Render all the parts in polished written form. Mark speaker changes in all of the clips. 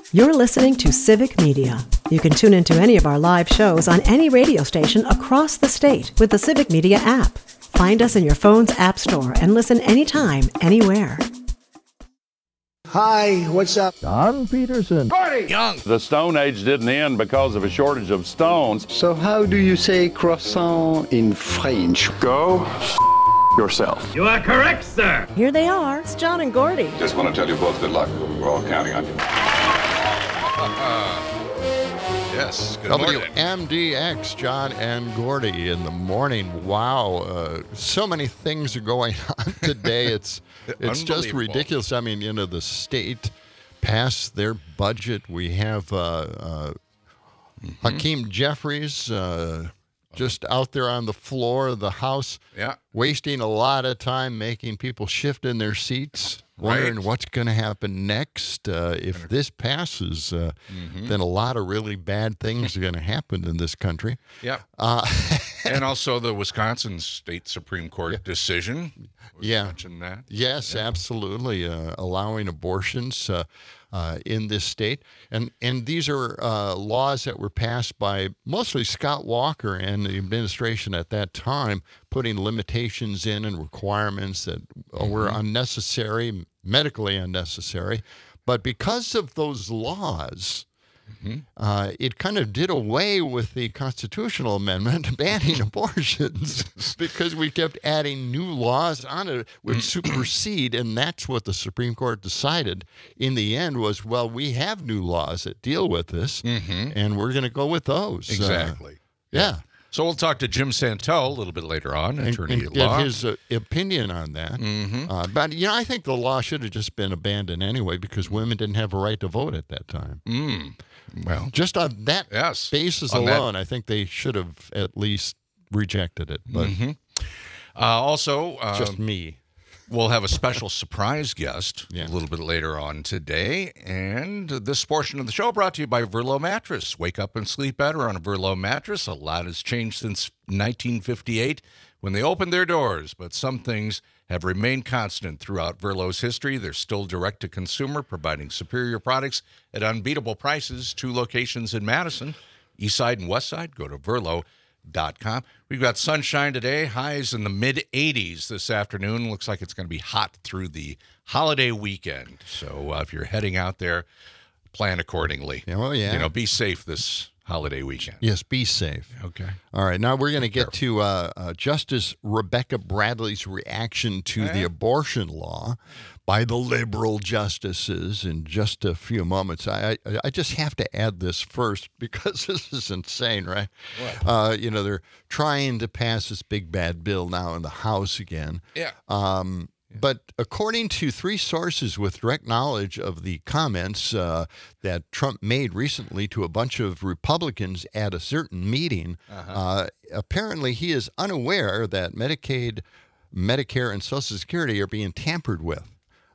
Speaker 1: You're listening to Civic Media. You can tune into any of our live shows on any radio station across the state with the Civic Media app. Find us in your phone's app store and listen anytime, anywhere.
Speaker 2: Hi, what's up?
Speaker 3: Don Peterson.
Speaker 4: Gordy! Young. The Stone Age didn't end because of a shortage of stones.
Speaker 2: So how do you say croissant in French?
Speaker 5: Go yourself.
Speaker 6: You are correct, sir.
Speaker 1: Here they are. It's John and Gordy.
Speaker 7: Just want to tell you both good luck. We're all counting on you.
Speaker 8: Yes, good morning.
Speaker 9: WMDX, John and Gordy in the morning. Wow, so many things are going on today. It's just ridiculous. I mean, the state passed their budget. We have Hakeem Jeffries just out there on the floor of the House, wasting a lot of time making people shift in their seats, wondering what's going to happen next. If this passes, then a lot of really bad things are going to happen in this country.
Speaker 8: Yeah. And also the Wisconsin State Supreme Court decision. Mentioned that.
Speaker 9: Yes, absolutely. Allowing abortions in this state. And these are laws that were passed by mostly Scott Walker and the administration at that time, putting limitations in and requirements that were unnecessary, medically unnecessary. But because of those laws, it kind of did away with the constitutional amendment banning abortions because we kept adding new laws on it which supersede, and that's what the Supreme Court decided in the end was, well, we have new laws that deal with this, and we're going to go with those.
Speaker 8: Exactly.
Speaker 9: Yeah.
Speaker 8: So we'll talk to Jim Santel a little bit later on, attorney
Speaker 9: and
Speaker 8: at law.
Speaker 9: Get his opinion on that. But, I think the law should have just been abandoned anyway because women didn't have a right to vote at that time.
Speaker 8: Well,
Speaker 9: just on that basis alone, I think they should have at least rejected it. But
Speaker 8: also,
Speaker 9: just me.
Speaker 8: We'll have a special surprise guest a little bit later on today. And this portion of the show brought to you by Verlo Mattress. Wake up and sleep better on a Verlo mattress. A lot has changed since 1958 when they opened their doors, but some things have remained constant throughout Verlo's history. They're still direct-to-consumer, providing superior products at unbeatable prices. 2 locations in Madison, East Side and West Side. Go to Verlo.com. We've got sunshine today, highs in the mid-80s this afternoon. Looks like it's going to be hot through the holiday weekend. So if you're heading out there, plan accordingly.
Speaker 9: Oh, yeah.
Speaker 8: Be safe this holiday weekend.
Speaker 9: Yes, be safe.
Speaker 8: Okay.
Speaker 9: All right, now we're going to get to Justice Rebecca Bradley's reaction to the abortion law by the liberal justices in just a few moments. I just have to add this first because this is insane, right?
Speaker 8: What?
Speaker 9: They're trying to pass this big bad bill now in the House again.
Speaker 8: Yeah.
Speaker 9: But according to 3 sources with direct knowledge of the comments that Trump made recently to a bunch of Republicans at a certain meeting, apparently he is unaware that Medicaid, Medicare, and Social Security are being tampered with.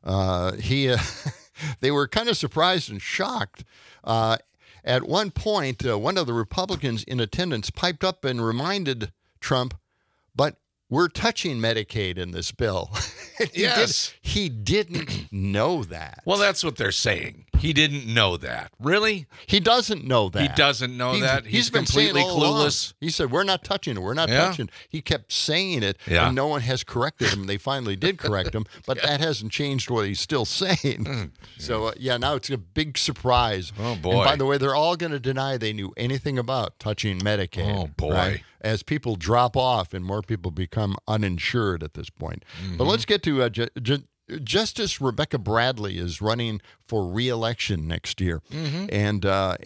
Speaker 9: They were kind of surprised and shocked. At one point, one of the Republicans in attendance piped up and reminded Trump, but we're touching Medicaid in this bill. He didn't know that.
Speaker 8: Well, that's what they're saying. He didn't know that. Really?
Speaker 9: He doesn't know that.
Speaker 8: He doesn't know that. He's
Speaker 9: been
Speaker 8: completely
Speaker 9: saying all
Speaker 8: clueless.
Speaker 9: along. He said, we're not touching it. We're not touching it. He kept saying it, and no one has corrected him. They finally did correct him, but that hasn't changed what he's still saying. So, now it's a big surprise.
Speaker 8: Oh, boy.
Speaker 9: And by the way, they're all going to deny they knew anything about touching Medicaid.
Speaker 8: Oh, boy.
Speaker 9: Right? As people drop off and more people become uninsured at this point. But let's get to Justice Rebecca Bradley is running for re-election next year, and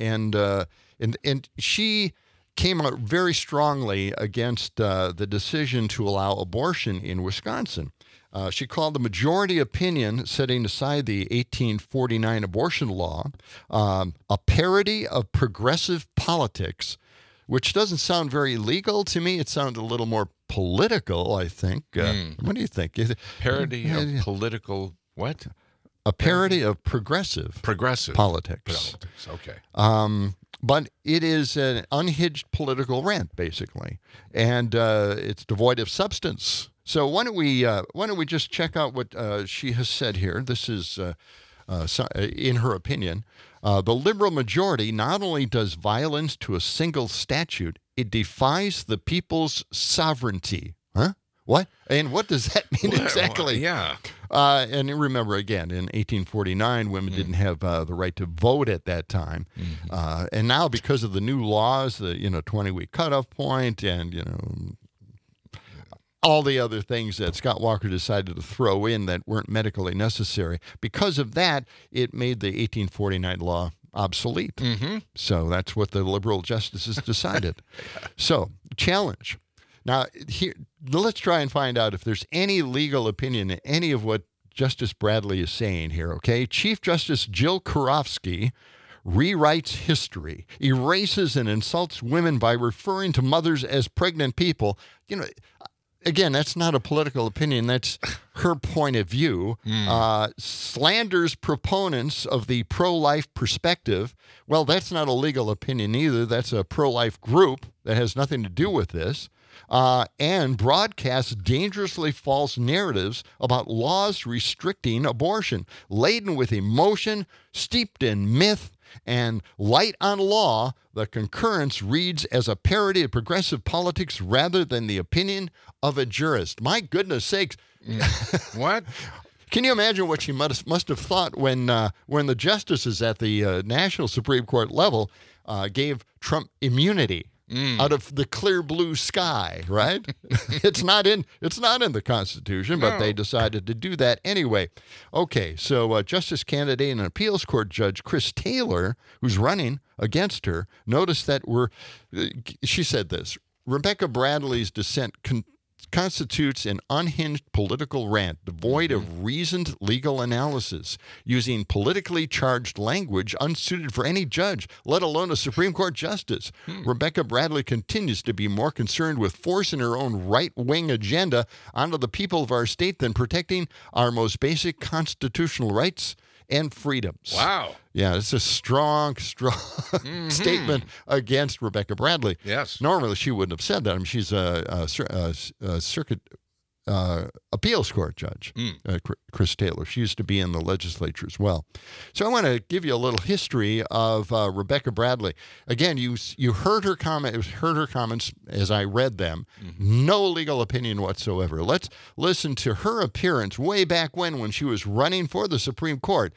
Speaker 9: she came out very strongly against the decision to allow abortion in Wisconsin. She called the majority opinion setting aside the 1849 abortion law a parody of progressive politics, which doesn't sound very legal to me. It sounds a little more political, I think. What do you think?
Speaker 8: Parody of political what?
Speaker 9: A parody of progressive politics.
Speaker 8: Okay.
Speaker 9: But it is an unhinged political rant, basically, and it's devoid of substance. So why don't we just check out what she has said here? This is, in her opinion. The liberal majority not only does violence to a single statute, it defies the people's sovereignty. Huh? What? And what does that mean exactly?
Speaker 8: Yeah.
Speaker 9: And remember, again, in 1849, women didn't have the right to vote at that time. And now, because of the new laws, the 20-week cutoff point, and all the other things that Scott Walker decided to throw in that weren't medically necessary, because of that, it made the 1849 law obsolete. So that's what the liberal justices decided. So, challenge. Now, here, let's try and find out if there's any legal opinion in any of what Justice Bradley is saying here, okay? Chief Justice Jill Karofsky rewrites history, erases and insults women by referring to mothers as pregnant people. Again, that's not a political opinion. That's her point of view. Slanders proponents of the pro-life perspective. Well, that's not a legal opinion either. That's a pro-life group that has nothing to do with this. And broadcasts dangerously false narratives about laws restricting abortion, laden with emotion, steeped in myth, and light on law. The concurrence reads as a parody of progressive politics rather than the opinion of a jurist. My goodness sakes.
Speaker 8: What?
Speaker 9: Can you imagine what she must have thought when the justices at the National Supreme Court level gave Trump immunity out of the clear blue sky, right? It's not in the Constitution, but they decided to do that anyway. Okay, so Justice candidate and appeals court judge Chris Taylor, who's running against her, noticed that she said this: Rebecca Bradley's dissent constitutes an unhinged political rant devoid of reasoned legal analysis, using politically charged language unsuited for any judge, let alone a Supreme Court justice. Rebecca Bradley continues to be more concerned with forcing her own right-wing agenda onto the people of our state than protecting our most basic constitutional rights and freedoms.
Speaker 8: Wow.
Speaker 9: Yeah, it's a strong statement against Rebecca Bradley.
Speaker 8: Yes.
Speaker 9: Normally, she wouldn't have said that. I mean, she's a circuit appeals court judge, Chris Taylor. She used to be in the legislature as well. So I want to give you a little history of Rebecca Bradley. Again, you heard her comments as I read them. No legal opinion whatsoever. Let's listen to her appearance way back when she was running for the Supreme Court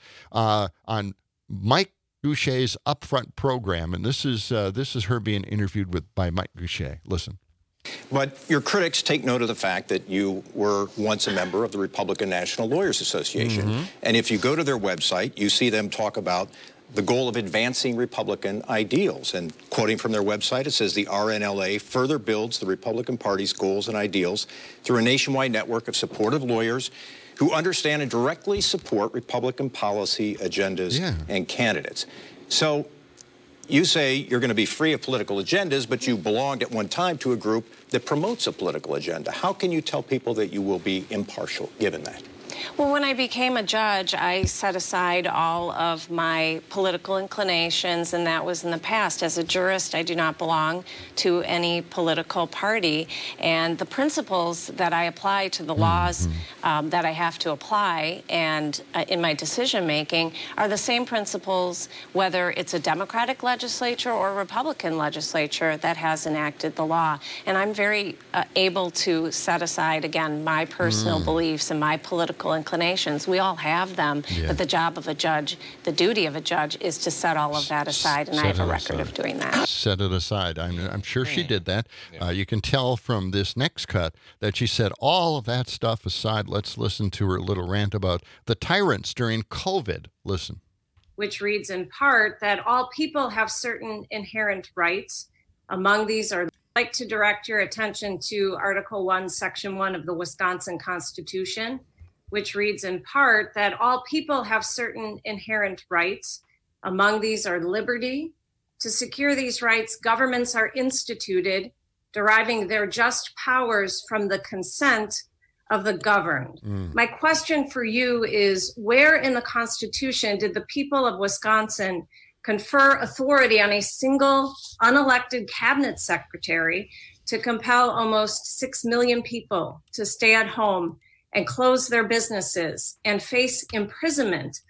Speaker 9: on Mike Goucher's Upfront program, and this is her being interviewed by Mike Goucher. Listen.
Speaker 3: But your critics take note of the fact that you were once a member of the Republican National Lawyers Association. And if you go to their website, you see them talk about the goal of advancing Republican ideals. And quoting from their website, it says the RNLA further builds the Republican Party's goals and ideals through a nationwide network of supportive lawyers who understand and directly support Republican policy agendas and candidates. So you say you're going to be free of political agendas, but you belonged at one time to a group that promotes a political agenda. How can you tell people that you will be impartial given that?
Speaker 6: Well, when I became a judge, I set aside all of my political inclinations, and that was in the past. As a jurist, I do not belong to any political party, and the principles that I apply to the laws that I have to apply and in my decision-making are the same principles whether it's a Democratic legislature or a Republican legislature that has enacted the law. And I'm very able to set aside, again, my personal beliefs and my political inclinations. We all have them, but the job of a judge, the duty of a judge, is to set all of that aside, and I have a record of doing that.
Speaker 9: Set it aside. I'm sure she did that. You can tell from this next cut that she set all of that stuff aside. Let's listen to her little rant about the tyrants during COVID. Listen.
Speaker 6: Which reads in part that all people have certain inherent rights. Among these are, I'd like to direct your attention to Article 1, Section 1 of the Wisconsin Constitution, which reads in part that all people have certain inherent rights. Among these are liberty. To secure these rights, governments are instituted, deriving their just powers from the consent of the governed. My question for you is, where in the Constitution did the people of Wisconsin confer authority on a single unelected cabinet secretary to compel almost 6 million people to stay at home and close their businesses and face imprisonment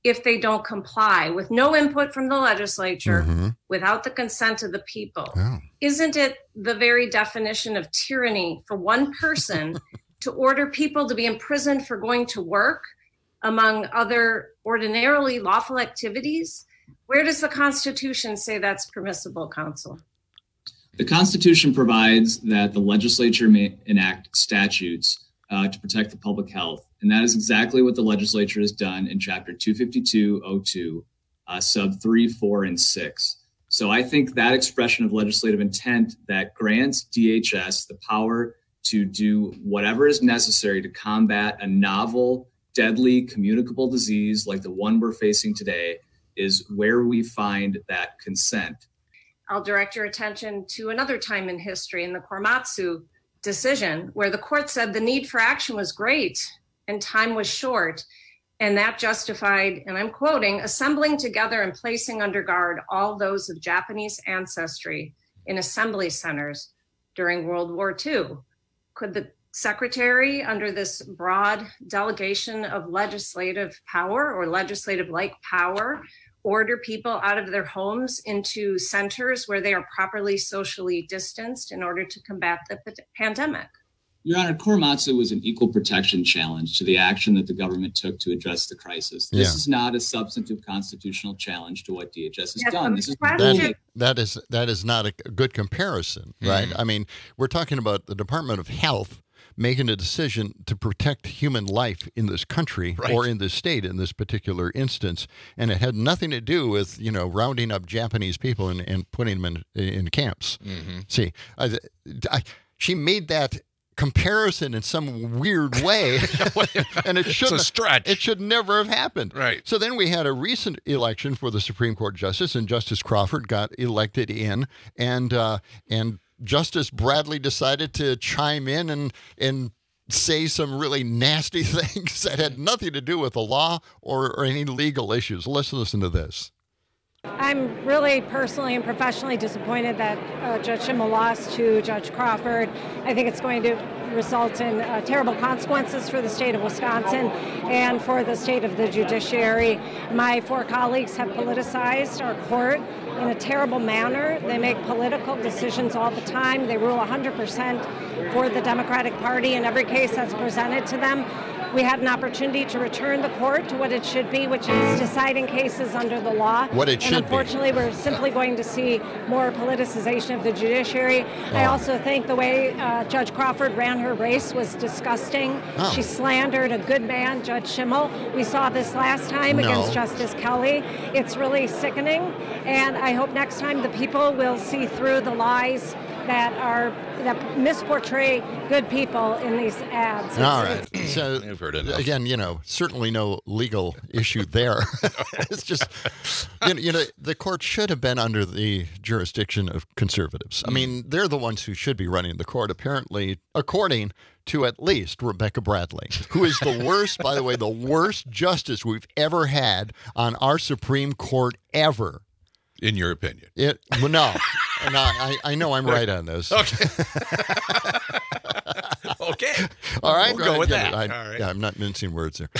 Speaker 6: if they don't comply with no input from the legislature, without the consent of the people.
Speaker 9: Oh.
Speaker 6: Isn't it the very definition of tyranny for one person to order people to be imprisoned for going to work, among other ordinarily lawful activities? Where does the Constitution say that's permissible, counsel?
Speaker 10: The Constitution provides that the legislature may enact statutes to protect the public health. And that is exactly what the legislature has done in Chapter 252.02, sub 3, 4, and 6. So I think that expression of legislative intent that grants DHS the power to do whatever is necessary to combat a novel, deadly, communicable disease like the one we're facing today is where we find that consent.
Speaker 6: I'll direct your attention to another time in history in the Korematsu decision, where the court said the need for action was great and time was short. And that justified, and I'm quoting, assembling together and placing under guard all those of Japanese ancestry in assembly centers during World War II. Could the secretary, under this broad delegation of legislative power or legislative-like power, order people out of their homes into centers where they are properly socially distanced in order to combat the pandemic?
Speaker 10: Your Honor, Korematsu was an equal protection challenge to the action that the government took to address the crisis. This is not a substantive constitutional challenge to what DHS has done. This is
Speaker 9: that is not a good comparison, right? I mean, we're talking about the Department of Health making a decision to protect human life in this country or in this state in this particular instance, and it had nothing to do with rounding up Japanese people and putting them in camps. See, she made that comparison in some weird way, and it shouldn't.
Speaker 8: It's a stretch.
Speaker 9: It should never have happened.
Speaker 8: Right.
Speaker 9: So then we had a recent election for the Supreme Court justice, and Justice Crawford got elected in, and Justice Bradley decided to chime in and say some really nasty things that had nothing to do with the law or any legal issues. Let's listen to this.
Speaker 11: I'm really personally and professionally disappointed that Judge Schimmel lost to Judge Crawford. I think it's going to result in terrible consequences for the state of Wisconsin and for the state of the judiciary. My four colleagues have politicized our court in a terrible manner. They make political decisions all the time. They rule 100% for the Democratic Party in every case that's presented to them. We had an opportunity to return the court to what it should be, which is deciding cases under the law.
Speaker 9: What it should be.
Speaker 11: And unfortunately, we're simply going to see more politicization of the judiciary. I also think the way Judge Crawford ran her race was disgusting. She slandered a good man, Judge Schimmel. We saw this last time against Justice Kelly. It's really sickening, and I hope next time the people will see through the lies that misportray good people in these ads.
Speaker 9: All right. So again, certainly no legal issue there. It's just, the court should have been under the jurisdiction of conservatives. I mean, they're the ones who should be running the court, apparently, according to at least Rebecca Bradley, who is the worst, by the way, the worst justice we've ever had on our Supreme Court ever.
Speaker 8: In your opinion?
Speaker 9: No, I know I'm right on this.
Speaker 8: Okay. Okay.
Speaker 9: All right.
Speaker 8: We'll go with that.
Speaker 9: All right. Yeah, I'm not mincing words there.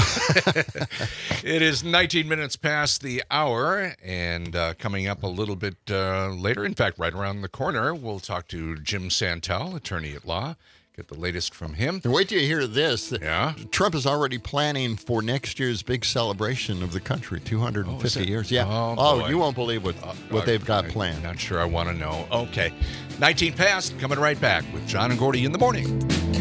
Speaker 8: It is 19 minutes past the hour, and coming up a little bit later, in fact, right around the corner, we'll talk to Jim Santel, attorney at law. Get the latest from him.
Speaker 9: And wait till you hear this.
Speaker 8: Yeah.
Speaker 9: Trump is already planning for next year's big celebration of the country, 250 years. Yeah.
Speaker 8: Oh,
Speaker 9: you won't believe what they've got planned.
Speaker 8: Not sure I want to know. Okay. 19 past, coming right back with John and Gordy in the morning.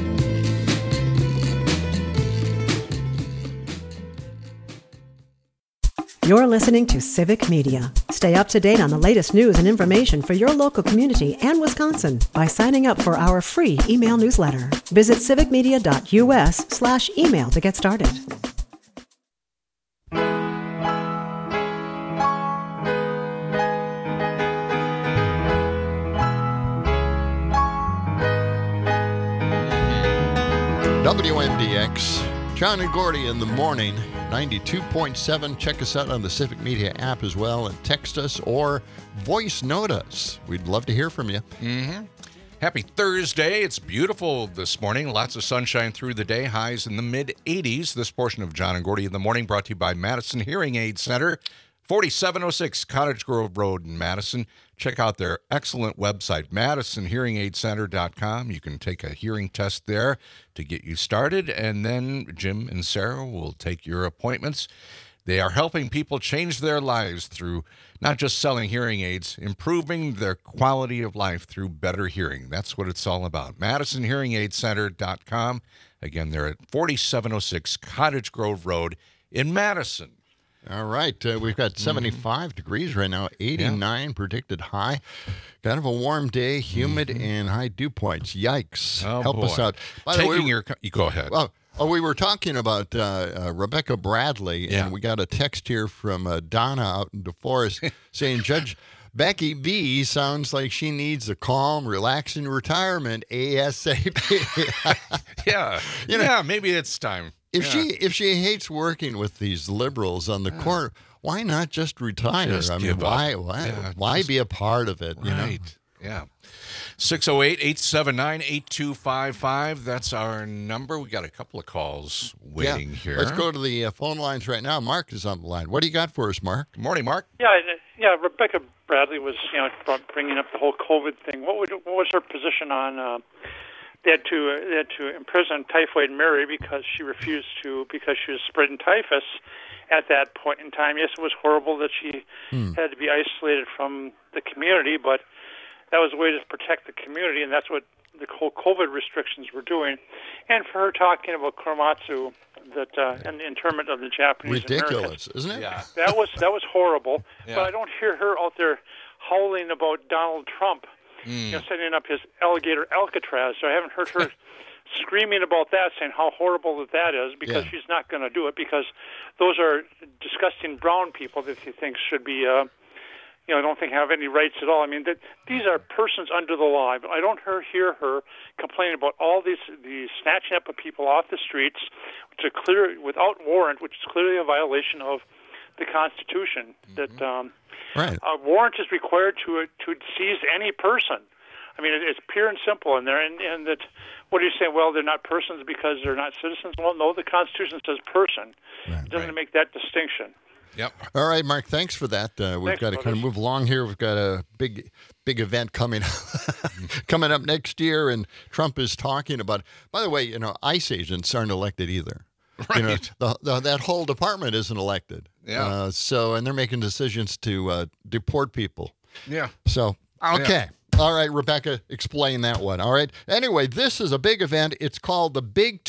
Speaker 1: You're listening to Civic Media. Stay up to date on the latest news and information for your local community and Wisconsin by signing up for our free email newsletter. Visit civicmedia.us/email to get started.
Speaker 9: WMDX, John and Gordy in the morning. 92.7. Check us out on the Civic Media app as well, and text us or voice note us. We'd love to hear from you.
Speaker 8: Mm-hmm. Happy Thursday. It's beautiful this morning. Lots of sunshine through the day. Highs in the mid-80s. This portion of John and Gordy in the Morning brought to you by Madison Hearing Aid Center, 4706 Cottage Grove Road in Madison. Check out their excellent website, MadisonHearingAidCenter.com. You can take a hearing test there to get you started, and then Jim and Sarah will take your appointments. They are helping people change their lives through not just selling hearing aids, improving their quality of life through better hearing. That's what it's all about. MadisonHearingAidCenter.com. Again, they're at 4706 Cottage Grove Road in Madison.
Speaker 9: All right. We've got 75 degrees right now, 89 predicted high. Kind of a warm day, humid, and high dew points. Yikes.
Speaker 8: Oh,
Speaker 9: Help us out. By the way,
Speaker 8: you go ahead.
Speaker 9: Well, we were talking about Rebecca Bradley, and we got a text here from Donna out in DeForest saying, Judge Becky B sounds like she needs a calm, relaxing retirement ASAP.
Speaker 8: Yeah, maybe it's time.
Speaker 9: If she hates working with these liberals on the court, why not just retire? Why be a part of it?
Speaker 8: Right. Yeah. 608-879-8255. That's our number. We got a couple of calls waiting here.
Speaker 9: Let's go to the phone lines right now. Mark is on the line. What do you got for us, Mark?
Speaker 8: Good morning, Mark.
Speaker 12: Yeah. Rebecca Bradley was, bringing up the whole COVID thing. What was her position on? They had to imprison Typhoid Mary because she refused to, because she was spreading typhus at that point in time. Yes, it was horrible that she had to be isolated from the community, but that was a way to protect the community, and that's what the whole COVID restrictions were doing. And for her talking about Korematsu, and the internment of the Japanese
Speaker 9: ridiculous,
Speaker 12: Americans,
Speaker 9: isn't it?
Speaker 12: Yeah, that was horrible. Yeah. But I don't hear her out there howling about Donald Trump, setting up his alligator Alcatraz. So I haven't heard her screaming about that, saying how horrible that is, because she's not going to do it, because those are disgusting brown people that he thinks should be, I don't think have any rights at all. I mean, these are persons under the law. I don't hear her complaining about all the snatching up of people off the streets, which are clear without warrant, which is clearly a violation of the Constitution. That a warrant is required to seize any person. I mean, it's pure and simple in there. And that, what do you say? Well, they're not persons because they're not citizens. Well, no, the Constitution says person. It doesn't make that distinction.
Speaker 8: Yep.
Speaker 9: All right, Mark, thanks for that. We've got to kind of move along here. We've got a big event coming up next year, and Trump is talking about, by the way, ICE agents aren't elected either.
Speaker 8: Right.
Speaker 9: That whole department isn't elected.
Speaker 8: Yeah.
Speaker 9: And they're making decisions to deport people.
Speaker 8: Yeah.
Speaker 9: So, okay. Yeah. All right, Rebecca, explain that one. All right. Anyway, this is a big event. It's called the Big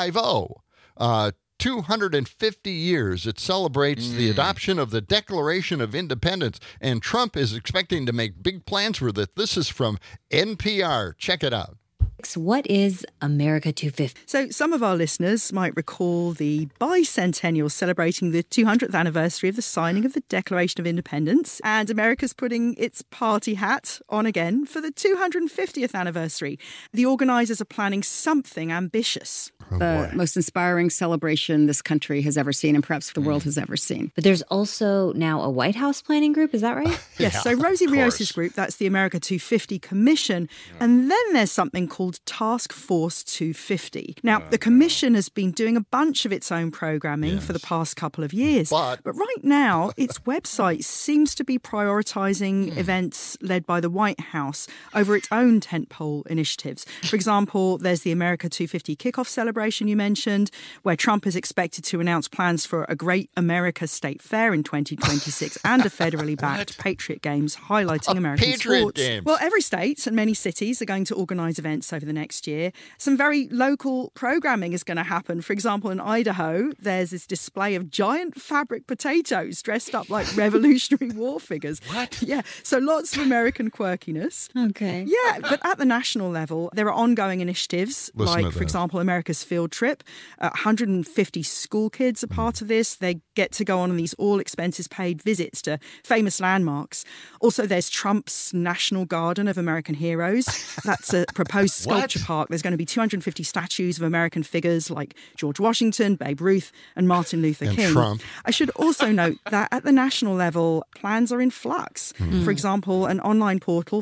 Speaker 9: 250. 250 years. It celebrates the adoption of the Declaration of Independence, and Trump is expecting to make big plans for that. This is from NPR. Check it out.
Speaker 13: What is America 250?
Speaker 14: So some of our listeners might recall the bicentennial celebrating the 200th anniversary of the signing of the Declaration of Independence, and America's putting its party hat on again for the 250th anniversary. The organisers are planning something ambitious.
Speaker 15: The most inspiring celebration this country has ever seen, and perhaps the world has ever seen.
Speaker 13: But there's also now a White House planning group, is that right?
Speaker 14: Yes, so Rosie Rios' group, that's the America 250 Commission, and then there's something called Task Force 250. Now, the Commission has been doing a bunch of its own programming for the past couple of years, but right now, its website seems to be prioritising events led by the White House over its own tentpole initiatives. For example, there's the America 250 kickoff celebration you mentioned, where Trump is expected to announce plans for a Great America State Fair in 2026 and a federally backed Patriot Games highlighting American sports.
Speaker 9: Games.
Speaker 14: Well, every state and many cities are going to organise events over the next year. Some very local programming is going to happen. For example, in Idaho, there's this display of giant fabric potatoes dressed up like Revolutionary War figures.
Speaker 8: What?
Speaker 14: Yeah, so lots of American quirkiness.
Speaker 13: Okay.
Speaker 14: Yeah, but at the national level, there are ongoing initiatives for example, America's field trip. 150 school kids are part of this. They get to go on these all-expenses-paid visits to famous landmarks. Also, there's Trump's National Garden of American Heroes. That's a proposed sculpture park. There's going to be 250 statues of American figures like George Washington, Babe Ruth, and Martin Luther King.
Speaker 9: Trump.
Speaker 14: I should also note that at the national level, plans are in flux. For example, an online portal for a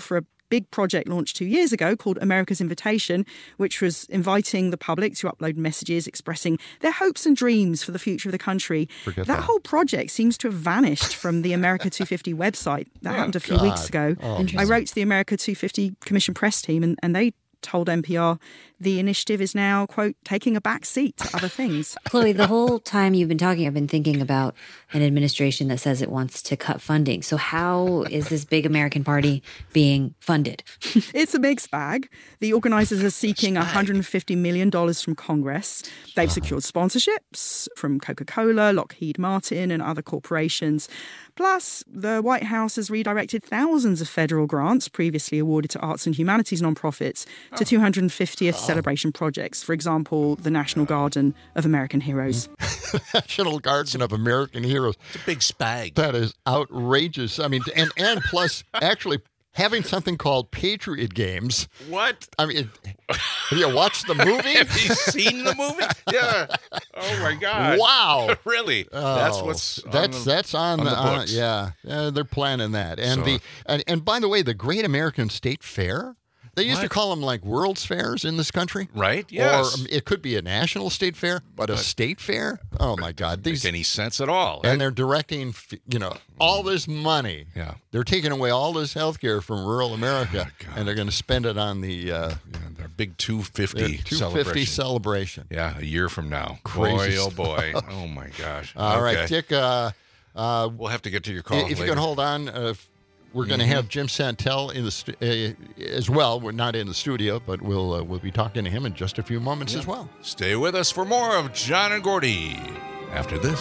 Speaker 14: big project launched 2 years ago called America's Invitation, which was inviting the public to upload messages expressing their hopes and dreams for the future of the country.
Speaker 9: Forget
Speaker 14: that whole project seems to have vanished from the America 250 website. That happened a few weeks ago. I wrote to the America 250 Commission press team, and they told NPR the initiative is now, quote, taking a back seat to other things.
Speaker 13: Chloe, the whole time you've been talking, I've been thinking about an administration that says it wants to cut funding. So how is this big American party being funded?
Speaker 14: It's a mixed bag. The organizers are seeking $150 million from Congress. They've secured sponsorships from Coca-Cola, Lockheed Martin, and other corporations. Plus, the White House has redirected thousands of federal grants previously awarded to arts and humanities nonprofits to 250th celebration projects. For example, the National Garden of American Heroes.
Speaker 9: National Garden of American Heroes.
Speaker 8: It's a big spag.
Speaker 9: That is outrageous. I mean, and plus, actually, having something called Patriot Games.
Speaker 8: What?
Speaker 9: I mean, have you watched the movie?
Speaker 8: Have you seen the movie? Yeah. Oh my God.
Speaker 9: Wow.
Speaker 8: Really?
Speaker 9: Oh,
Speaker 8: That's what's
Speaker 9: that's on
Speaker 8: the books.
Speaker 9: Yeah, they're planning that. And and by the way, the Great American State Fair. They used to call them like World's Fairs in this country.
Speaker 8: Right, yes.
Speaker 9: Or it could be a national state fair, but a state fair? Oh, my God.
Speaker 8: Doesn't make any sense at all.
Speaker 9: And they're directing, all this money.
Speaker 8: Yeah.
Speaker 9: They're taking away all this health care from rural America, and they're going to spend it on their
Speaker 8: big 250
Speaker 9: celebration.
Speaker 8: Yeah, a year from now.
Speaker 9: Crazy
Speaker 8: boy, oh, boy.
Speaker 9: stuff.
Speaker 8: Oh, my gosh.
Speaker 9: All right, Dick.
Speaker 8: We'll have to get to your call
Speaker 9: If
Speaker 8: later.
Speaker 9: you can hold on, we're going to have Jim Santel in the as well. We're not in the studio, but we'll be talking to him in just a few moments as well.
Speaker 8: Stay with us for more of John and Gordy after this.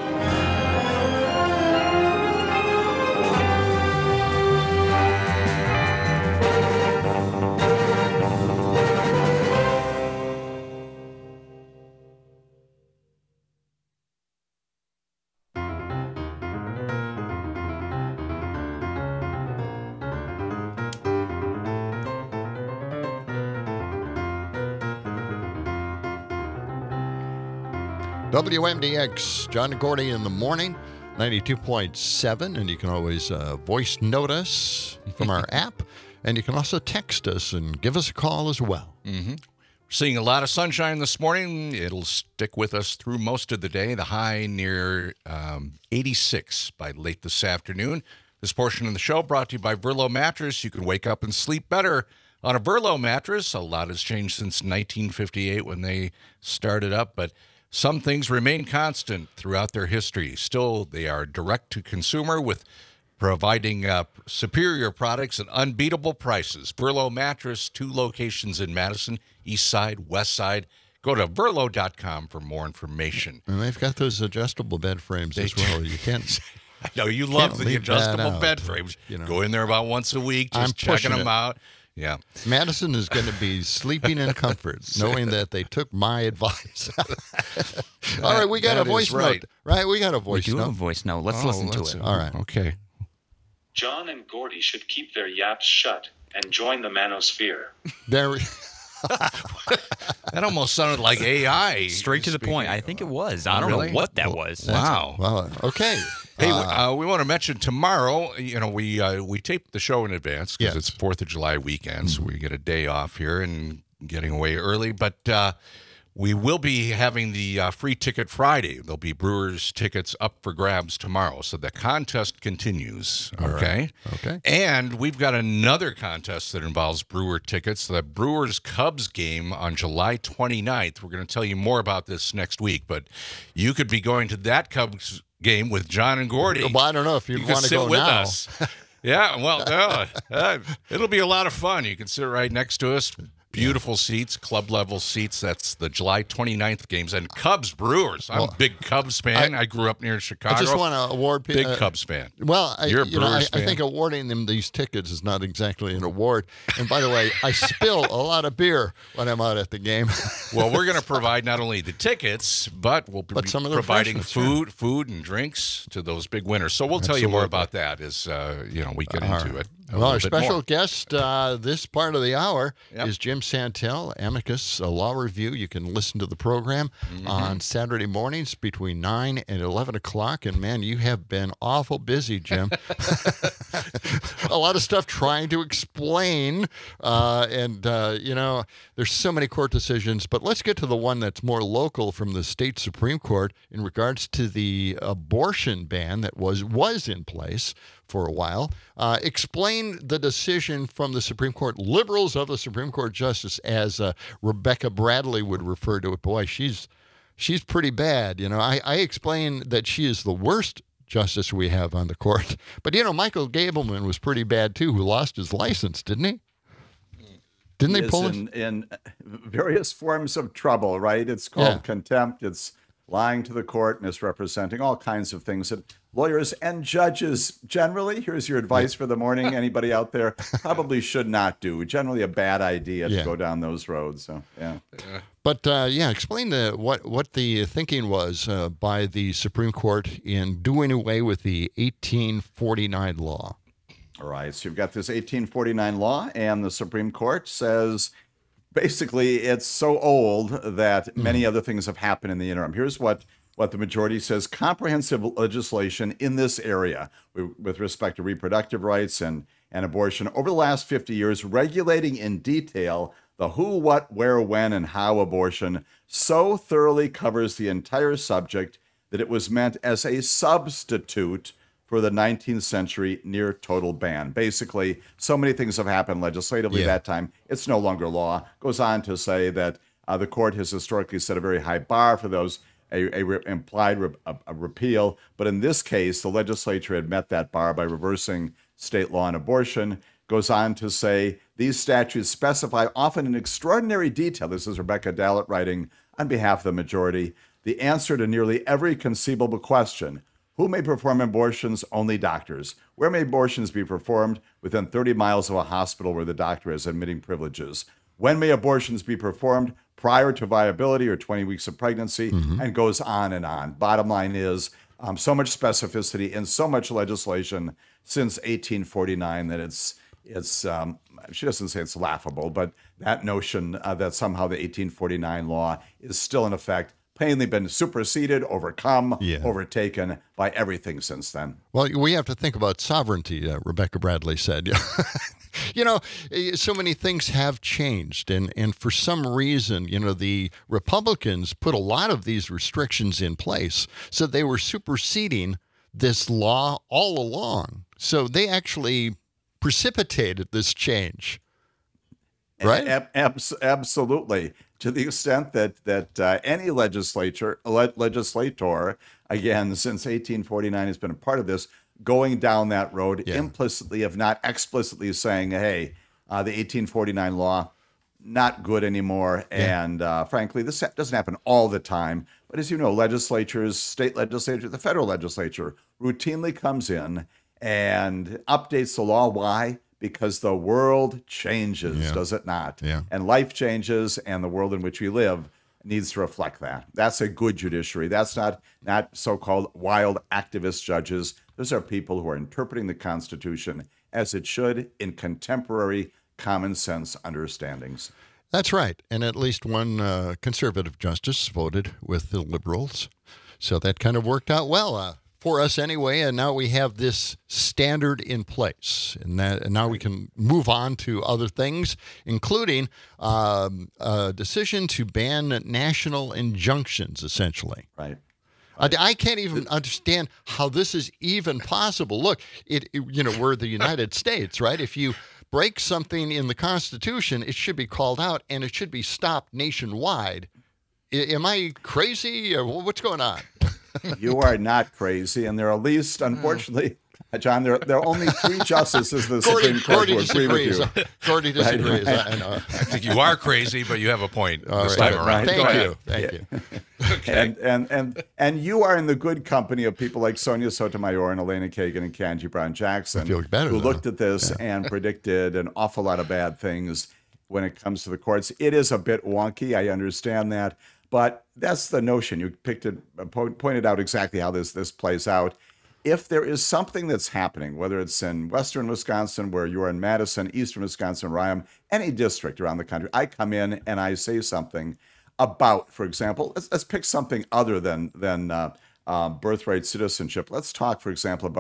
Speaker 9: WMDX, John and Gordy in the morning, 92.7, and you can always voice note us from our app, and you can also text us and give us a call as well.
Speaker 8: Mm-hmm. We're seeing a lot of sunshine this morning. It'll stick with us through most of the day. The high near 86 by late this afternoon. This portion of the show brought to you by Verlo Mattress. You can wake up and sleep better on a Verlo mattress. A lot has changed since 1958 when they started up, but some things remain constant throughout their history. Still, they are direct to consumer with providing superior products and unbeatable prices. Verlo Mattress, 2 locations in Madison, East Side, West Side. Go to Verlo.com for more information.
Speaker 9: And they've got those adjustable bed frames as well. You can't.
Speaker 8: I know you love the adjustable bed frames. Go in there about once a week, just checking them out. Yeah.
Speaker 9: Madison is going to be sleeping in comfort, knowing that they took my advice. All right, we got a voice note. Right, we got a voice note.
Speaker 16: We do have a voice note. Let's listen to it.
Speaker 9: All right.
Speaker 8: Okay.
Speaker 17: John and Gordy should keep their yaps shut and join the manosphere.
Speaker 9: There we
Speaker 8: That almost sounded like AI.
Speaker 16: Straight to the point. I think it was. I don't know what that was.
Speaker 8: Wow.
Speaker 9: Well, okay.
Speaker 8: Hey, we want to mention tomorrow, we tape the show in advance because it's 4th of July weekend, so we get a day off here and getting away early. But we will be having the Free Ticket Friday. There'll be Brewers tickets up for grabs tomorrow, so the contest continues, okay?
Speaker 9: Okay.
Speaker 8: And we've got another contest that involves Brewer tickets, the Brewers-Cubs game on July 29th. We're going to tell you more about this next week, but you could be going to that Cubs game with John and Gordy.
Speaker 9: Well, I don't know if you want to go
Speaker 8: with
Speaker 9: now.
Speaker 8: us. Yeah, well, it'll be a lot of fun. You can sit right next to us. Beautiful seats, club-level seats. That's the July 29th games. And Cubs Brewers. I'm a big Cubs fan. I grew up near Chicago.
Speaker 9: I just want to award
Speaker 8: big Cubs fan.
Speaker 9: Well,
Speaker 8: you're a Brewers fan.
Speaker 9: I think awarding them these tickets is not exactly an award. And by the way, I spill a lot of beer when I'm out at the game.
Speaker 8: Well, we're going to provide not only the tickets, but we'll be providing food and drinks to those big winners. So we'll tell you more about that as we get into it.
Speaker 9: Well, our special guest this part of the hour is Jim Santel, Amicus Law Review. You can listen to the program on Saturday mornings between 9 and 11 o'clock. And, man, you have been awful busy, Jim. a lot of stuff trying to explain. There's so many court decisions. But let's get to the one that's more local from the state Supreme Court in regards to the abortion ban that was in place for a while. Explain the decision from the Supreme Court. Liberals of the Supreme Court justice, as Rebecca Bradley would refer to it. Boy, she's pretty bad. I explain that she is the worst justice we have on the court. But, Michael Gableman was pretty bad, too, who lost his license, didn't he? Didn't they pull him?
Speaker 18: In various forms of trouble, right? It's called contempt. It's lying to the court, misrepresenting, all kinds of things that lawyers and judges generally, here's your advice for the morning, anybody out there, probably should not do. Generally a bad idea to go down those roads. So,
Speaker 9: But, explain what the thinking was by the Supreme Court in doing away with the 1849 law.
Speaker 18: All right, so you've got this 1849 law, and the Supreme Court says basically it's so old that many other things have happened in the interim. Here's what the majority says: comprehensive legislation in this area with respect to reproductive rights and abortion over the last 50 years, regulating in detail the who, what, where, when, and how abortion so thoroughly covers the entire subject that it was meant as a substitute for the 19th century near total ban. Basically, so many things have happened legislatively that time. It's no longer law. Goes on to say that the court has historically set a very high bar for those, implied repeal. But in this case, the legislature had met that bar by reversing state law on abortion. Goes on to say these statutes specify, often in extraordinary detail, this is Rebecca Dallett writing on behalf of the majority, the answer to nearly every conceivable question. Who may perform abortions? Only doctors. Where may abortions be performed? Within 30 miles of a hospital where the doctor has admitting privileges. When may abortions be performed? Prior to viability or 20 weeks of pregnancy, and goes on and on. Bottom line is so much specificity and so much legislation since 1849 that it's she doesn't say it's laughable, but that notion that somehow the 1849 law is still in effect, plainly been superseded, overcome, overtaken by everything since then.
Speaker 9: Well, we have to think about sovereignty, Rebecca Bradley said. So many things have changed, and for some reason, the Republicans put a lot of these restrictions in place, so they were superseding this law all along. So they actually precipitated this change, right?
Speaker 18: Absolutely. To the extent that any legislator, again, since 1849 has been a part of this, going down that road implicitly, if not explicitly, saying, hey, the 1849 law, not good anymore. And frankly, this doesn't happen all the time. But as you know, legislatures, state legislature, the federal legislature routinely comes in and updates the law. Why? Because the world changes, does it not? And life changes, and the world in which we live needs to reflect that. That's a good judiciary. That's not so-called wild activist judges. Those are people who are interpreting the Constitution as it should in contemporary common sense understandings.
Speaker 9: That's right. And at least one conservative justice voted with the liberals. So that kind of worked out well for us anyway, and now we have this standard in place, and now we can move on to other things, including a decision to ban national injunctions, essentially.
Speaker 18: Right.
Speaker 9: I can't even understand how this is even possible. Look, we're the United States, right? If you break something in the Constitution, it should be called out, and it should be stopped nationwide. Am I crazy? Or what's going on?
Speaker 18: You are not crazy, and there are at least, unfortunately, John, there are only 3 justices of the Supreme Court who agree with you.
Speaker 9: Gordy disagrees.
Speaker 18: Right.
Speaker 9: I know.
Speaker 8: I think you are crazy, but you have a point this
Speaker 9: right.
Speaker 8: time around.
Speaker 9: Thank you.
Speaker 18: Okay. And you are in the good company of people like Sonia Sotomayor and Elena Kagan and Ketanji Brown Jackson, who looked at this and predicted an awful lot of bad things when it comes to the courts. It is a bit wonky. I understand that. But that's the notion. You pointed out exactly how this plays out. If there is something that's happening, whether it's in western Wisconsin, where you are in Madison, eastern Wisconsin, where I am, any district around the country, I come in and I say something about, for example, let's pick something other than birthright citizenship. Let's talk, for example, about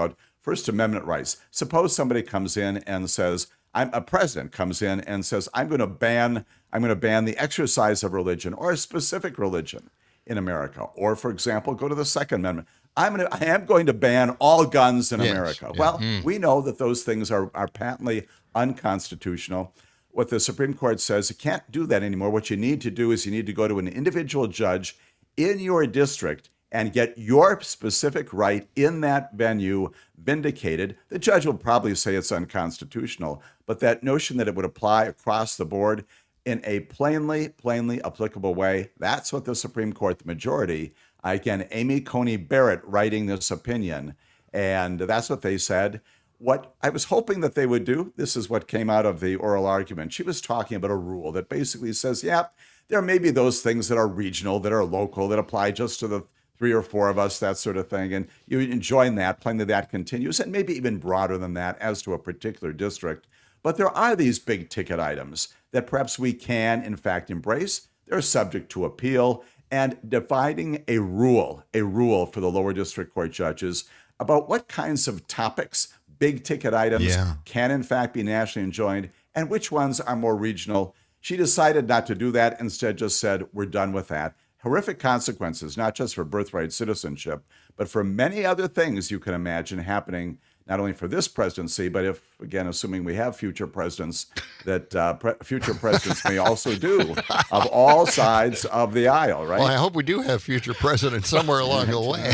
Speaker 18: First Amendment rights. Suppose somebody comes in and says, a president comes in and says, I'm going to ban the exercise of religion or a specific religion in America. Or, for example, go to the Second Amendment. I am going to ban all guns in America.
Speaker 9: Yeah.
Speaker 18: Well, we know that those things are patently unconstitutional. What the Supreme Court says, you can't do that anymore. What you need to do is you need to go to an individual judge in your district and get your specific right in that venue vindicated. The judge will probably say it's unconstitutional, but that notion that it would apply across the board in a plainly applicable way, that's what the Supreme Court, the majority, again, Amy Coney Barrett writing this opinion, and that's what they said. What I was hoping that they would do, this is what came out of the oral argument. She was talking about a rule that basically says, there may be those things that are regional, that are local, that apply just to the 3 or 4 of us, that sort of thing. And you enjoin that, plainly that continues, and maybe even broader than that as to a particular district. But there are these big ticket items that perhaps we can, in fact, embrace. They're subject to appeal, and dividing a rule for the lower district court judges about what kinds of topics, big ticket items, can in fact be nationally enjoined and which ones are more regional. She decided not to do that, instead just said, we're done with that. Horrific consequences, not just for birthright citizenship, but for many other things you can imagine happening, not only for this presidency, but if, again, assuming we have future presidents, that future presidents may also do, of all sides of the aisle, right?
Speaker 9: Well, I hope we do have future presidents somewhere along the way.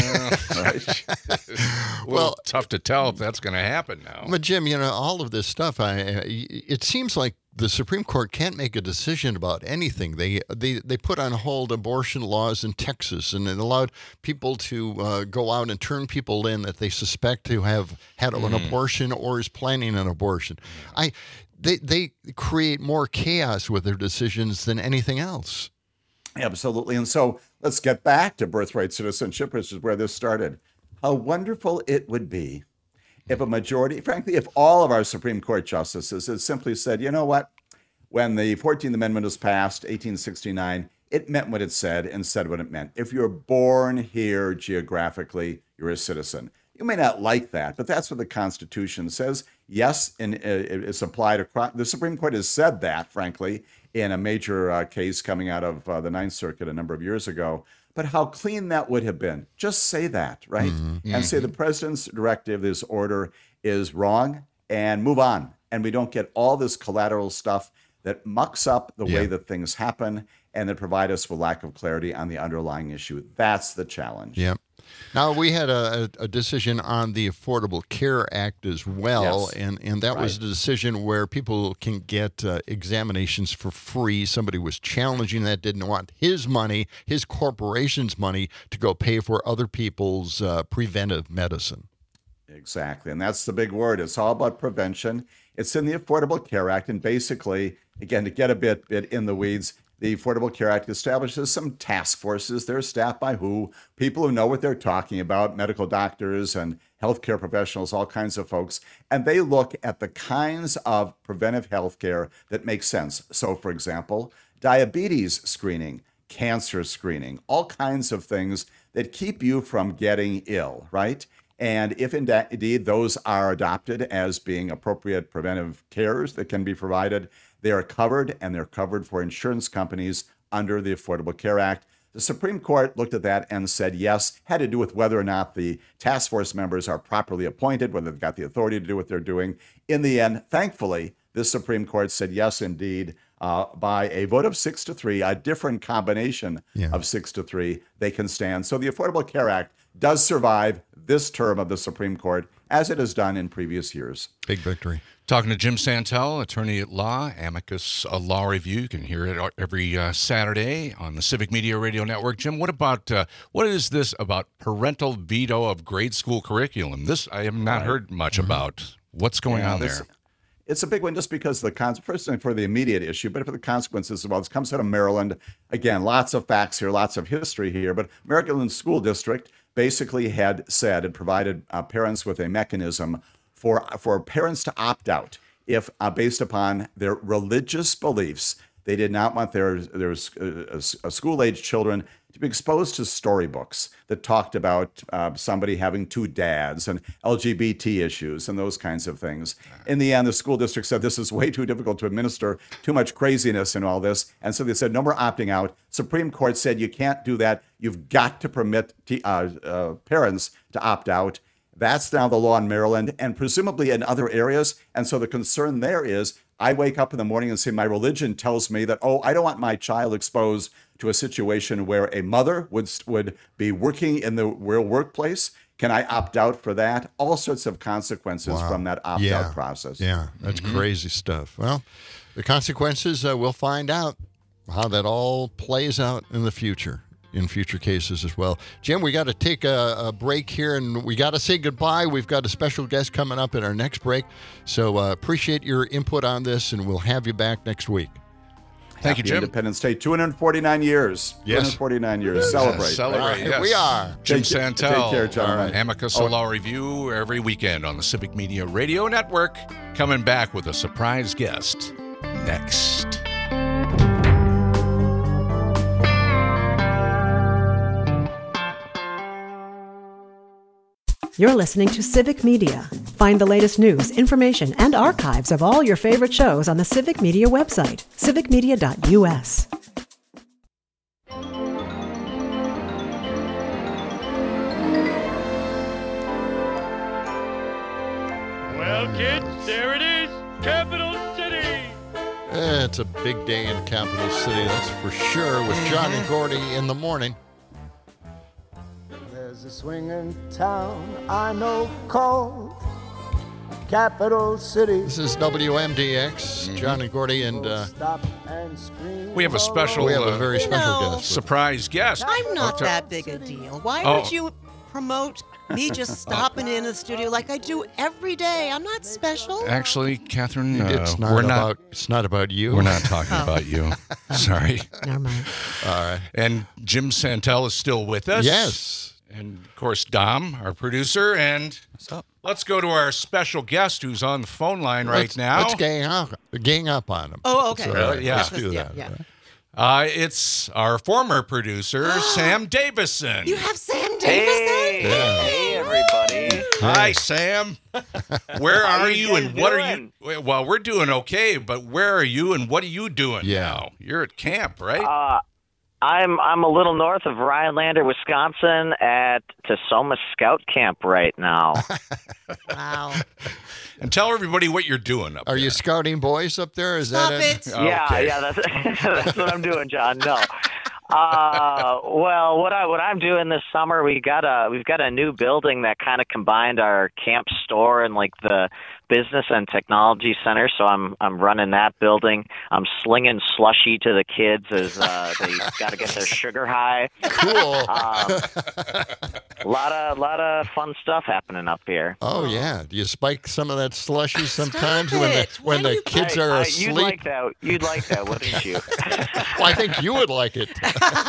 Speaker 8: Well, tough to tell if that's going to happen now.
Speaker 9: But Jim, all of this stuff, it seems like the Supreme Court can't make a decision about anything. They put on hold abortion laws in Texas, and it allowed people to go out and turn people in that they suspect to have had an abortion or is planning an abortion. They create more chaos with their decisions than anything else.
Speaker 18: Absolutely. And so let's get back to birthright citizenship, which is where this started. How wonderful it would be if a majority, frankly, if all of our Supreme Court justices had simply said, you know what, when the 14th Amendment was passed, 1869, it meant what it said and said what it meant. If you're born here geographically, you're a citizen. You may not like that, but that's what the Constitution says. Yes, and it's applied across. The Supreme Court has said that, frankly, in a major case coming out of the Ninth Circuit a number of years ago. But how clean that would have been. Just say that, right? And say the president's directive, this order, is wrong, and move on. And we don't get all this collateral stuff that mucks up the way that things happen and that provide us with lack of clarity on the underlying issue. That's the challenge.
Speaker 9: Yep. Now, we had a decision on the Affordable Care Act as well, and that was a decision where people can get examinations for free. Somebody was challenging that, didn't want his money, his corporation's money, to go pay for other people's preventive medicine.
Speaker 18: Exactly, and that's the big word. It's all about prevention. It's in the Affordable Care Act, and basically, again, to get a bit in the weeds, the Affordable Care Act establishes some task forces. They're staffed by who? People who know what they're talking about, medical doctors and healthcare professionals, all kinds of folks. And they look at the kinds of preventive healthcare that make sense. So, for example, diabetes screening, cancer screening, all kinds of things that keep you from getting ill, right? And if indeed those are adopted as being appropriate preventive cares that can be provided, they are covered, and they're covered for insurance companies under the Affordable Care Act. The Supreme Court looked at that and said yes, had to do with whether or not the task force members are properly appointed, whether they've got the authority to do what they're doing. In the end, thankfully, the Supreme Court said yes, indeed, by a vote of 6-3, a different combination of 6-3, they can stand. So the Affordable Care Act does survive this term of the Supreme Court, as it has done in previous years.
Speaker 9: Big victory.
Speaker 8: Talking to Jim Santel, attorney at law, Amicus Law Review. You can hear it every Saturday on the Civic Media Radio Network. Jim, what is this about parental veto of grade school curriculum? This I have not heard much about. What's going on there?
Speaker 18: It's a big one just because first for the immediate issue, but for the consequences as well. This comes out of Maryland. Again, lots of facts here, lots of history here, but Maryland School District basically had provided parents with a mechanism for parents to opt out if, based upon their religious beliefs, they did not want their school-age children to be exposed to storybooks that talked about somebody having two dads and LGBT issues and those kinds of things. In the end, the school district said this is way too difficult to administer, too much craziness and all this. And so they said, no more opting out. Supreme Court said you can't do that. You've got to permit parents to opt out. That's now the law in Maryland and presumably in other areas. And so the concern there is I wake up in the morning and say, my religion tells me that, I don't want my child exposed to a situation where a mother would be working in the real workplace. Can I opt out for that? All sorts of consequences from that opt-out process.
Speaker 9: Yeah, that's crazy stuff. Well, the consequences, we'll find out how that all plays out in the future. In future cases as well. Jim, we got to take a break here, and we got to say goodbye. We've got a special guest coming up in our next break. So appreciate your input on this, and we'll have you back next week.
Speaker 18: Thank you, Jim. Independence Day, 249 years.
Speaker 9: Yes.
Speaker 18: 249 years. Celebrate.
Speaker 8: Celebrate,
Speaker 9: yes. We are.
Speaker 8: Jim Santel.
Speaker 18: Take care, John.
Speaker 8: Amicus Law Review every weekend on the Civic Media Radio Network. Coming back with a surprise guest next.
Speaker 1: You're listening to Civic Media. Find the latest news, information, and archives of all your favorite shows on the Civic Media website, civicmedia.us.
Speaker 19: Well, kids, there it is, Capital City.
Speaker 9: It's a big day in Capital City, that's for sure, with John and Gordy in the morning.
Speaker 20: There's a swinging town I know called Capital City.
Speaker 9: This is WMDX, John and Gordy, and
Speaker 8: we have a special,
Speaker 9: we have a very special guest,
Speaker 8: surprise guest.
Speaker 21: I'm not that big a deal. Why would you promote me just stopping in the studio like I do every day? I'm not special.
Speaker 8: Actually, Catherine,
Speaker 9: it's not about you.
Speaker 8: We're not talking about you. Sorry.
Speaker 21: Never mind.
Speaker 9: All right.
Speaker 8: And Jim Santel is still with us.
Speaker 9: Yes.
Speaker 8: And, of course, Dom, our producer. And what's up? Let's go to our special guest who's on the phone line right now.
Speaker 9: Let's gang up on him.
Speaker 21: Oh, okay.
Speaker 8: Let's
Speaker 9: do that.
Speaker 21: Yeah.
Speaker 8: It's our former producer, Sam Davison.
Speaker 21: You have Sam Davison?
Speaker 22: Hey, everybody.
Speaker 8: Hi, Sam. Where are you and what are you? Well, we're doing okay, but where are you and what are you doing now? You're at camp, right?
Speaker 22: I'm a little north of Rhinelander, Wisconsin, at Tasoma Scout Camp right now.
Speaker 21: Wow.
Speaker 8: And tell everybody what you're doing up there.
Speaker 9: Are you scouting boys up there? Is
Speaker 21: Stop
Speaker 9: that
Speaker 21: it?
Speaker 22: Yeah, that's what I'm doing, John. No. Well, what I'm doing this summer, we've got a new building that kind of combined our camp store and like the business and technology center. So I'm running that building. I'm slinging slushy to the kids as they got to get their sugar high.
Speaker 9: Cool.
Speaker 22: A lot of fun stuff happening up here.
Speaker 9: Oh yeah. Do you spike some of that slushy sometimes when the kids are asleep?
Speaker 22: You'd like that, wouldn't you?
Speaker 9: Well, I think you would like it.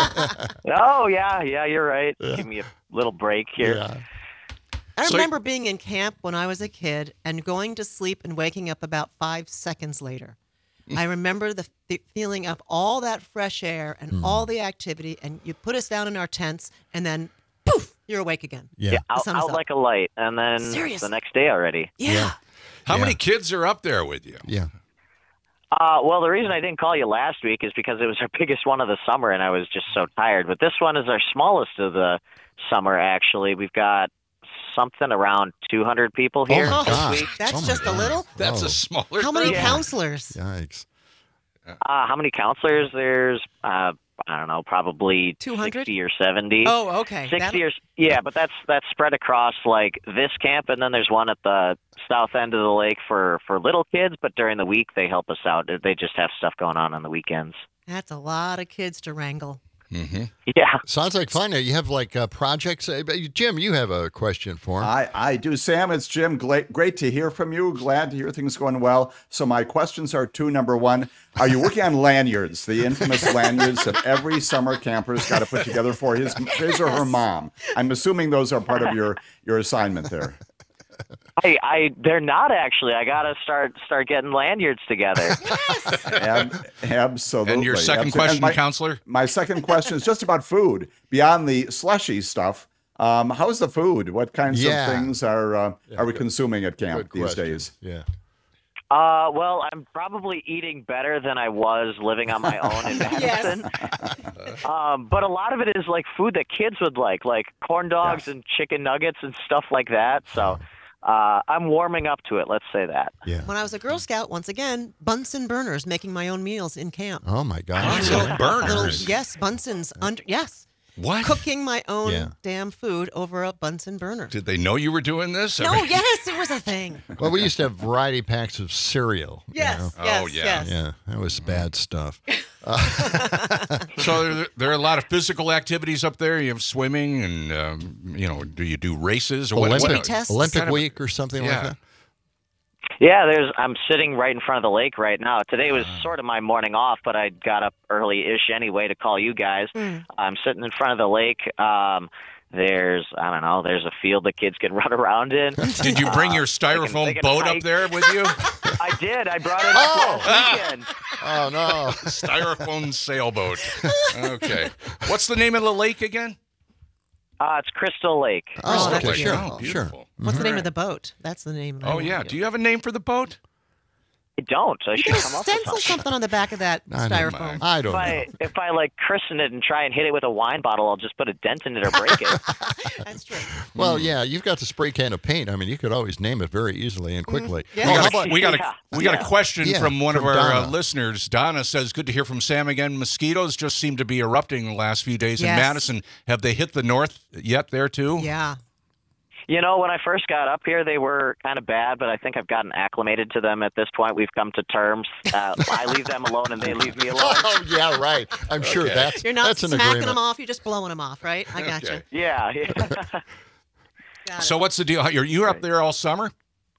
Speaker 22: Oh yeah, you're right. Give me a little break here.
Speaker 9: Yeah.
Speaker 21: I remember being in camp when I was a kid and going to sleep and waking up about 5 seconds later. I remember the feeling of all that fresh air and all the activity, and you put us down in our tents, and then poof, you're awake again.
Speaker 22: Yeah, out like a light, and then the next day already.
Speaker 21: Yeah.
Speaker 8: How many kids are up there with you?
Speaker 9: Yeah.
Speaker 22: Well, the reason I didn't call you last week is because it was our biggest one of the summer, and I was just so tired. But this one is our smallest of the summer, actually. We've got something around 200 people here this week.
Speaker 21: That's just a little?
Speaker 8: That's a smaller
Speaker 21: How many
Speaker 8: group.
Speaker 21: counselors?
Speaker 9: Yikes.
Speaker 22: How many counselors? There's, I don't know, probably
Speaker 21: 200?
Speaker 22: 60 or 70.
Speaker 21: Oh, okay.
Speaker 22: 60 or, yeah, but that's spread across like this camp, and then there's one at the south end of the lake for little kids, but during the week they help us out. They just have stuff going on the weekends.
Speaker 21: That's a lot of kids to wrangle.
Speaker 8: Mm-hmm.
Speaker 22: Yeah.
Speaker 9: Sounds like fun. You have like projects. Jim, you have a question for him.
Speaker 18: I do, Sam. It's Jim. Great to hear from you. Glad to hear things going well. So my questions are two. Number one, are you working on lanyards, the infamous lanyards that every summer camper's got to put together for his or her mom? I'm assuming those are part of your assignment there.
Speaker 22: They're not actually. I gotta start getting lanyards together.
Speaker 18: Absolutely.
Speaker 8: And your second question, Counselor?
Speaker 18: My second question is just about food. Beyond the slushy stuff, how's the food? What kinds of things are we consuming at camp these days?
Speaker 9: Yeah.
Speaker 22: Well, I'm probably eating better than I was living on my own in Madison. But a lot of it is like food that kids would like corn dogs and chicken nuggets and stuff like that. So I'm warming up to it. Let's say that.
Speaker 9: Yeah.
Speaker 21: When I was a Girl Scout, once again, Bunsen burners, making my own meals in camp.
Speaker 9: Oh my gosh.
Speaker 8: Burners.
Speaker 21: Yes, Bunsen's yes.
Speaker 8: What?
Speaker 21: Cooking my own damn food over a Bunsen burner.
Speaker 8: Did they know you were doing this?
Speaker 21: No, yes, it was a thing.
Speaker 9: Well, we used to have variety packs of cereal.
Speaker 21: Yes,
Speaker 8: yes.
Speaker 9: Yeah, that was bad stuff.
Speaker 8: So there are a lot of physical activities up there. You have swimming and, do you do races? Or
Speaker 9: Olympic week or something like that?
Speaker 22: Yeah, I'm sitting right in front of the lake right now. Today was sort of my morning off, but I got up early-ish anyway to call you guys. I'm sitting in front of the lake. There's a field that kids can run around in.
Speaker 8: Did you bring your styrofoam boat up there with you?
Speaker 22: I did. I brought it up last weekend.
Speaker 9: Oh, no.
Speaker 8: Styrofoam sailboat. Okay. What's the name of the lake again?
Speaker 22: It's Crystal Lake.
Speaker 21: Oh,
Speaker 8: Crystal Lake.
Speaker 9: Sure.
Speaker 8: Oh, beautiful.
Speaker 21: What's the name of the boat? That's the name.
Speaker 8: Oh, yeah. Do you have a name for the boat?
Speaker 22: I don't. I should come up with
Speaker 21: stencil something on the back of that styrofoam.
Speaker 9: I don't know.
Speaker 22: If I christen it and try and hit it with a wine bottle, I'll just put a dent in it or break it.
Speaker 21: That's true.
Speaker 9: Well, yeah, you've got the spray can of paint. I mean, you could always name it very easily and quickly.
Speaker 8: We got a question from one of our
Speaker 9: Donna.
Speaker 8: listeners. Donna says, good to hear from Sam again. Mosquitoes just seem to be erupting the last few days in Madison. Have they hit the north yet there, too?
Speaker 21: Yeah.
Speaker 22: When I first got up here, they were kind of bad, but I think I've gotten acclimated to them at this point. We've come to terms. I leave them alone, and they leave me alone.
Speaker 9: Oh, yeah, right. I'm sure that's
Speaker 21: You're not
Speaker 9: that's an
Speaker 21: smacking
Speaker 9: agreement.
Speaker 21: them off. You're just blowing them off, right? I got you.
Speaker 22: Yeah.
Speaker 8: So what's the deal? You're up there all summer?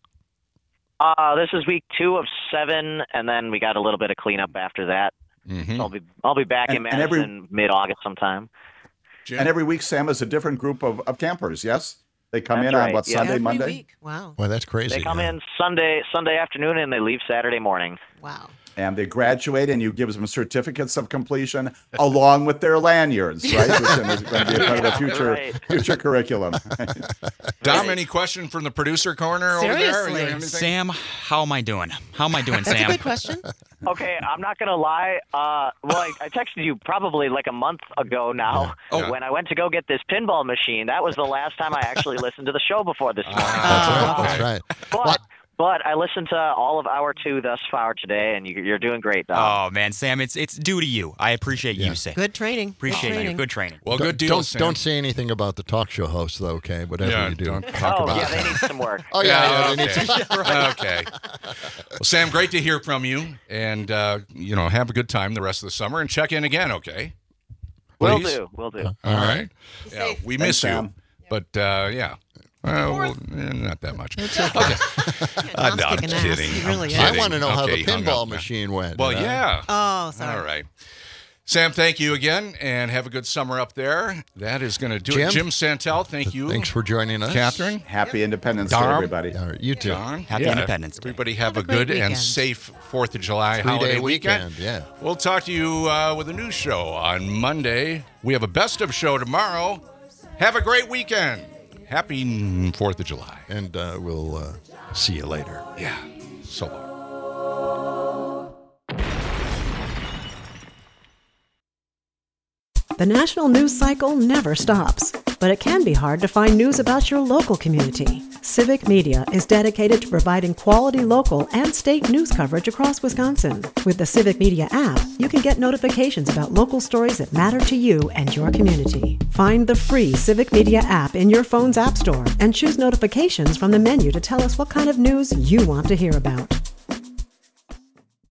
Speaker 22: This is week 2 of 7, and then we got a little bit of cleanup after that.
Speaker 8: Mm-hmm.
Speaker 22: So I'll be back in Madison mid-August sometime.
Speaker 18: And every week, Sam, is a different group of campers, yes? They come
Speaker 22: That's
Speaker 18: in
Speaker 22: right,
Speaker 18: on Sunday,
Speaker 21: Every
Speaker 18: Monday?
Speaker 21: week. Wow.
Speaker 9: Well, that's crazy.
Speaker 22: They come in Sunday afternoon, and they leave Saturday morning.
Speaker 21: Wow.
Speaker 18: And they graduate, and you give them certificates of completion along with their lanyards, right? Which is going to be a part of the future curriculum.
Speaker 8: Dom, any question from the producer corner
Speaker 21: Seriously?
Speaker 8: over there?
Speaker 16: Sam, how am I doing? How am I doing,
Speaker 21: That's
Speaker 16: Sam?
Speaker 21: a good question.
Speaker 22: Okay, I'm not going to lie. I texted you probably like a month ago now when I went to go get this pinball machine. That was the last time I actually listened to the show before this morning.
Speaker 9: That's right.
Speaker 22: But I listened to all of hour 2 thus far today, and you're doing great, Dom.
Speaker 16: Oh, man, Sam, it's due to you. I appreciate you, Sam.
Speaker 21: Good training.
Speaker 16: Appreciate you. Good training.
Speaker 8: Well, good deal, Sam.
Speaker 9: Don't say anything about the talk show host, though, okay? Whatever you do.
Speaker 8: Don't talk about
Speaker 22: yeah, they need some work.
Speaker 9: Oh, yeah, they
Speaker 8: okay.
Speaker 9: need some
Speaker 8: Okay. Well, Sam, great to hear from you. And, have a good time the rest of the summer and check in again, okay?
Speaker 22: Will
Speaker 8: Please?
Speaker 22: do. Will do.
Speaker 8: All right. Yeah, we miss you.
Speaker 18: Sam.
Speaker 8: But, yeah. Not that much. Okay.
Speaker 21: Dom's
Speaker 8: I'm
Speaker 21: kicking ass.
Speaker 8: kidding.
Speaker 21: He really
Speaker 8: I'm
Speaker 21: is.
Speaker 9: I want to know how the
Speaker 8: Okay, hung
Speaker 9: pinball
Speaker 8: up now.
Speaker 9: machine went.
Speaker 8: Well,
Speaker 9: you know?
Speaker 8: yeah.
Speaker 21: Oh, sorry.
Speaker 8: All right. Sam, thank you again, and have a good summer up there. That is going to do it. Jim Santel, thank you.
Speaker 9: Thanks for joining us.
Speaker 8: Catherine.
Speaker 18: Happy Independence Day,
Speaker 8: Dom.
Speaker 18: everybody.
Speaker 9: All right, you too.
Speaker 8: John.
Speaker 16: Happy Independence Day.
Speaker 8: Everybody have a
Speaker 21: great
Speaker 8: good and
Speaker 21: weekend.
Speaker 8: safe 4th of July
Speaker 9: 3-day
Speaker 8: holiday
Speaker 9: weekend. Yeah.
Speaker 8: We'll talk to you with a new show on Monday. We have a best of show tomorrow. Have a great weekend. Happy 4th of July.
Speaker 9: And we'll see you later.
Speaker 8: Yeah. So long.
Speaker 1: The national news cycle never stops, but it can be hard to find news about your local community. Civic Media is dedicated to providing quality local and state news coverage across Wisconsin. With the Civic Media app, you can get notifications about local stories that matter to you and your community. Find the free Civic Media app in your phone's app store and choose notifications from the menu to tell us what kind of news you want to hear about.